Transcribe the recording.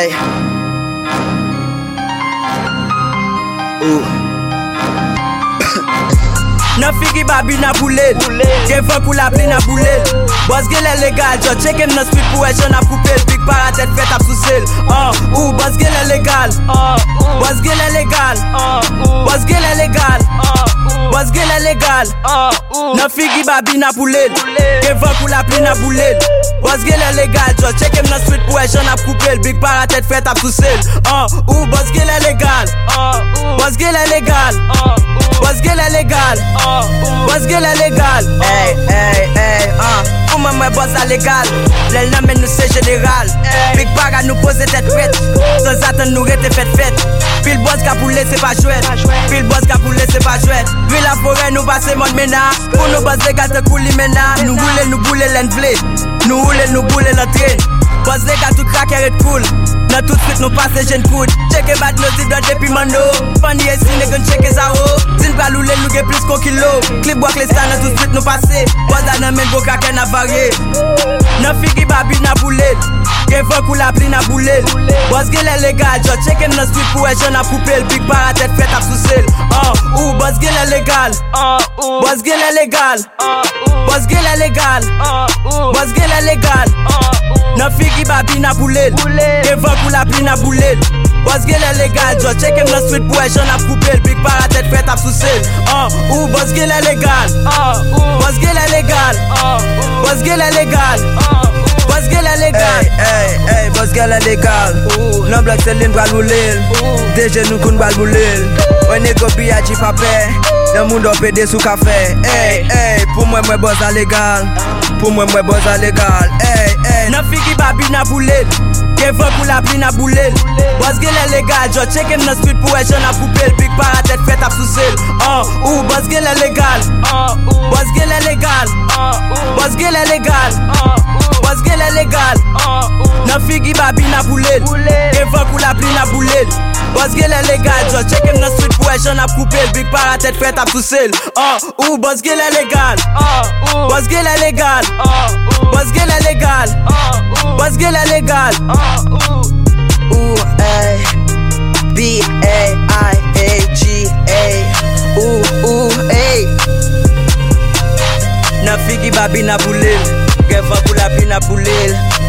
Hey. Nan figi babi na boulel, gen fok ou la pli na boulel. Boss gen le legal, jo check him nan street pou e jen ap koupel. Big paratet fet ap sou sel. Boss gen le legal, boss gen le legal, boss gen le legal, boss gen le legal. Nan figi babi na boulel, gen fok ou la pli na boulel. Boss gen le legal, jo check him nan street pou e jen ap koupel. Big paratet fet ap sou sel. Boss gen le legal, boss gen le legal, boss gen le legal. Boss gen le legal. Pou mwen boss a legal. Lèl nan men nou se general. Big baga nou pose tête prête. Sans attendre nou rete fête. Pile boss ka poule c'est pas chouette. Pile boss ka poule c'est pas chouette. Puis la forêt nous passe monde mena. Pour nous boss legal te kouli mena. Nou boule l'envle. Nou boule l'entraîne. Boss legal tout craquer et cool. Nan tout suite nous passe jeune coude. Check bat nos idées depuis mano. Fanny et si ne gun check zaro. Zin pa loule nou gen plus qu'on kilo. Clip bois les stars nan tout suite nous passe. Boss da nan men bo kaken a varié. Nan figi babi na boulel. Gen fok ou la pli na boulel. Boss gen le legal. Jo check him nan street pou e jen ap koupel. Big paratet fet ap sou sel. Boss gen le legal. Boss gen le legal. Boss gen le legal. Boss gen le legal. Nan figi babi na boulel. Gen fok ou la pli na boulel. Boss gen le legal. Jo check him nan street pou e jen ap koupel. Big paratet fet ap sou sel. Boss gen le legal. Boss gen le legal. Boss gen le legal. Boss gen le legal. Hey, boss gen le legal. Non blok se lin pral boulel. Deje nou koun pral boulel. Wene kopi a chi pape. Nan moun do pede sou kafe. Hey, pou mwen boss a legal. Pou mwen boss a legal. Hey. Nan figi babi na boulel. Gen fok ou la pli na boulel. Boss gen le legal. Jo check him nan street pou e jen ap koupel. Big paratet fet ap sou sel. Boss gen le legal. Boss gen le legal. Boss gen le legal. Boss gen le legal. Nan figi babi na boulel. Gen fok ou la pli na boulel. Boss gen le legal. Jo check him nan street pou e jen ap koupel. Big paratet fet ap sou sel. Boss gen le legal. Boss gen le legal. Boss gen le legal. Boss gen le legal. B-A-I-A-G-A. Nan figi babi na boulel. Gen fok ou la pli na boulel.